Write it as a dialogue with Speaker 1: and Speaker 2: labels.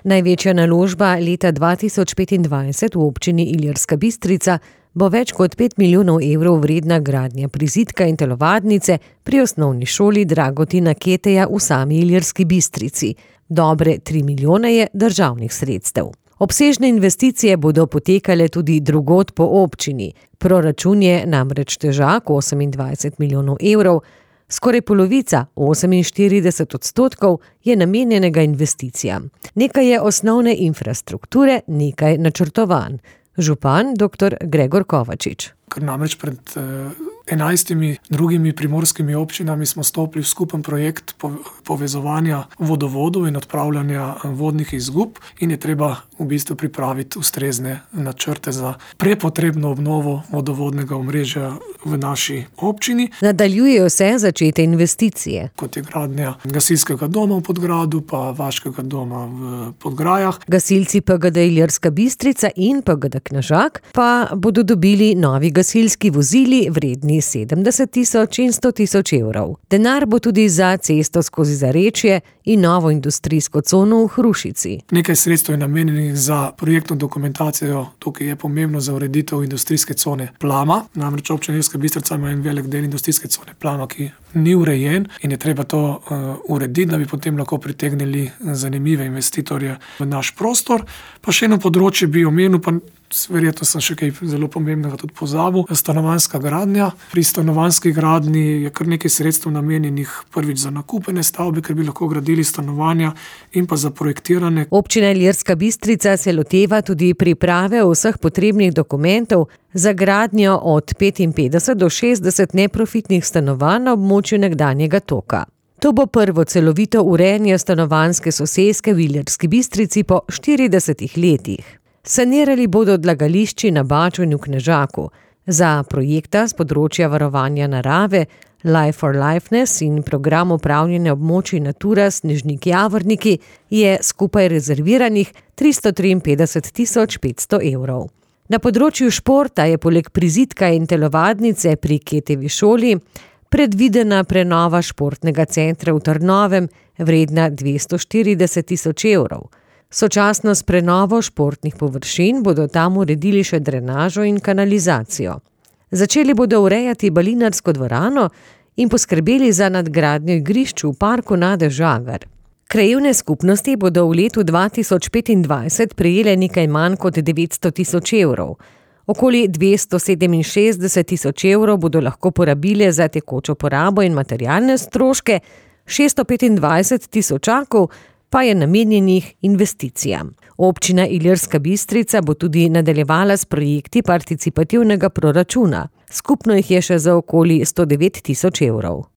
Speaker 1: Največja naložba leta 2025 v občini Ilirska Bistrica bo več kot 5 milijonov evrov vredna gradnja prizidka in telovadnice pri osnovni šoli Dragotina Keteja v sami Ilirski Bistrici. Dobre 3 milijone je državnih sredstev. Obsežne investicije bodo potekale tudi drugod po občini. Proračun je namreč težak 28 milijonov evrov, skoraj polovica, 48%, je namenjenega investicijam. Nekaj je osnovne infrastrukture, nekaj načrtovan. Župan dr. Gregor Kovačič.
Speaker 2: Ker namreč pred 11 drugimi primorskimi občinami smo stopili v skupen projekt povezovanja vodovodov in odpravljanja vodnih izgub in je treba v bistvu pripraviti ustrezne načrte za prepotrebno obnovo vodovodnega omrežja v naši občini.
Speaker 1: Nadaljujejo se začete investicije.
Speaker 2: Kot je gradnja gasilskega doma v Podgradu, pa vaškega doma v Podgrajah.
Speaker 1: Gasilci PGD Ilirska Bistrica in PGD Knežak pa bodo dobili novi gasilski vozili vredni 70 tisoč in 100 tisoč evrov. Denar bo tudi za cesto skozi Zarečje in novo industrijsko cono v Hrušici.
Speaker 2: Nekaj sredstev je namenjenih za projektno dokumentacijo, tukaj je pomembno za ureditev industrijske cone Plama. Namreč občina Ilirska Bistrica ima en velik del industrijske cone Plama, ki ni urejen in je treba to urediti, da bi potem lahko pritegnili zanimive investitorje v naš prostor. Pa še eno področje bi omenil, pa verjetno sem še kaj zelo pomembnega tudi pozabil. Stanovanjska gradnja. Pri stanovanjski gradnji je kar nekaj sredstev namenjenih prvič za nakupene stavbe, ker bi lahko gradili stanovanja in pa za projektirane.
Speaker 1: Občina Ilirska Bistrica se loteva tudi priprave vseh potrebnih dokumentov za gradnjo od 55 do 60 neprofitnih stanovanj na območju nekdanjega Toka. To bo prvo celovito urejanje stanovanjske soseske v Ilirski Bistrici po 40 letih. Sanirali bodo odlagališči na Baču in v Knežaku. Za projekta z področja varovanja narave, Life for Lifeness in program upravljanja območij Natura Snežniki Javorniki je skupaj rezerviranih 353 tisoč 500 evrov. Na področju športa je poleg prizidka in telovadnice pri Ketejevi šoli predvidena prenova športnega centra v Trnovem vredna 240 tisoč evrov. Sočasno s prenovo športnih površin bodo tam uredili še drenažo in kanalizacijo. Začeli bodo urejati balinarsko dvorano in poskrbeli za nadgradnjo igrišč v parku Nade Žagar. Krajevne skupnosti bodo v letu 2025 prejele nekaj manj kot 900 tisoč evrov. Okoli 267 tisoč evrov bodo lahko porabile za tekočo porabo in materialne stroške, 625 tisočakov pa je namenjenih investicijam. Občina Ilirska Bistrica bo tudi nadaljevala s projekti participativnega proračuna. Skupno jih je še za okoli 109 tisoč evrov.